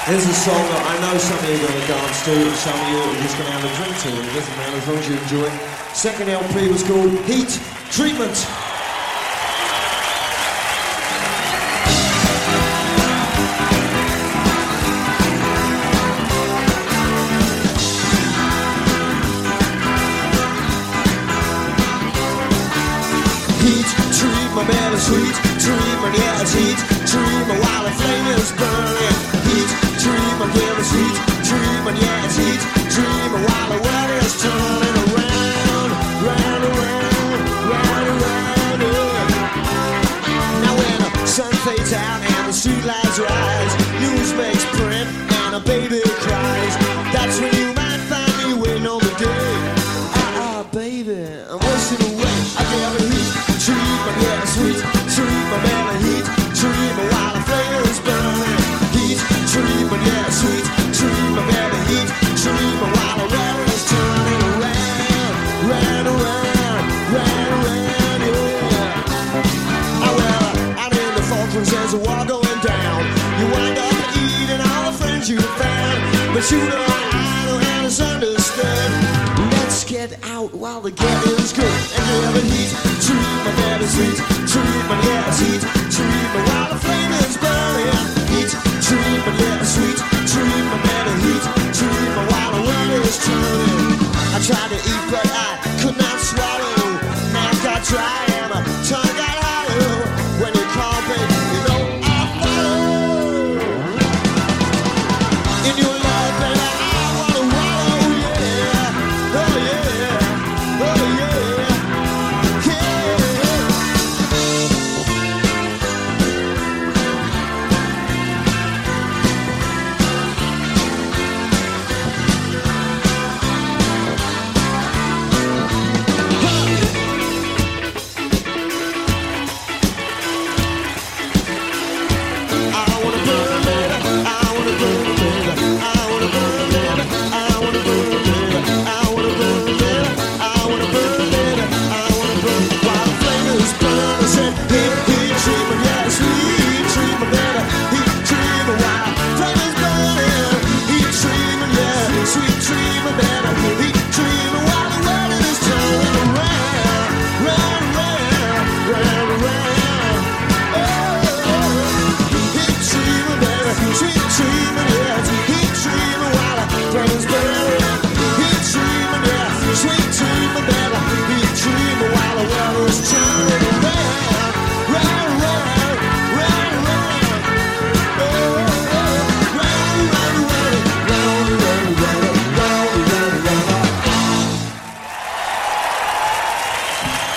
Here's a song that I know some of you are going to dance to and some of you are just going to have a drink to. It doesn't matter as long as you enjoy it. Second LP was called Heat Treatment. Heat treatment, man, sweet treatment, yeah, it's heat treatment while the flame is burning. Heat treatment, yeah, it's heat treatment, yeah, it's heat treatment while the world is turning around, round, around, round, around, yeah. Now when the sun fades out and the streetlights rise, news makes print and a baby cries. That's when you might find me waiting on the day. Baby, I'm washing away. I gave a heat treatment, yeah, sweet treatment, man, a heat treatment while the flame is burning. Heat treatment, yeah, sweet treatment, man, a heat treatment while the world is turning around, round, around, round, around, yeah. Oh well, out in the Falklands there's a war going down. You wind up eating all the friends you found, but you don't idle and it's understood. Let's get out while the getting's good. And you have a heat treatment, yeah, it's heat treatment, yeah, it's